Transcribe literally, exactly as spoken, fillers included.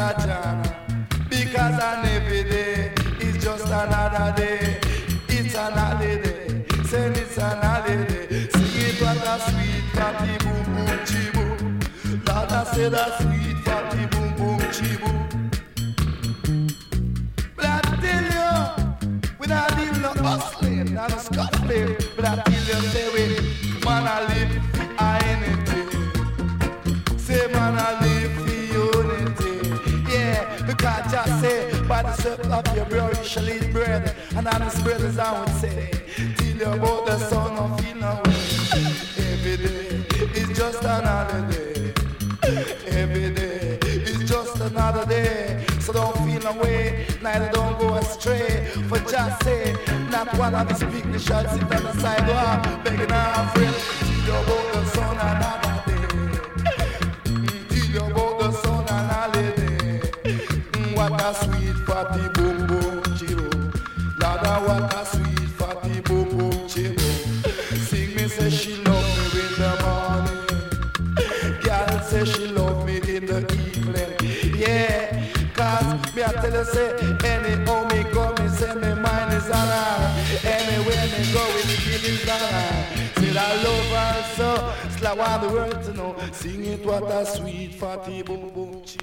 Mister John. Because an every day is just another day. It's an holiday, send it's an holiday. Sing it what a sweet fatty boom boom chibu. Lord I say that sweet fatty boom boom chibu. But I tell you, without even no hustling and no scuffling, but I tell you, say we, man I live I anything. Say man I live for unity. Yeah, because just say by the circle of your bro you shall eat bread. And honest brothers I would say, tell you about the sun of feel no way. Every day is just another day. Every day is just another day. So don't feel no way, neither don't go astray. For just say, not one of these people shall sit on the sidewalk begging our friend. Tell you about the sun another day. Tell you about the sun and holiday. What a sweet fatty boom boom chiro. Lada what a sweet fatty boom boom chiro. Sing me say she love me in the morning. Girl say she love me in the evening. Yeah, cause me I tell you say anyhow me go me say me mind is on her. Anywhere me go with me feelings on her. Say I love her so, it's like I want the world to know. Sing it what a sweet fatty boom boom chiro.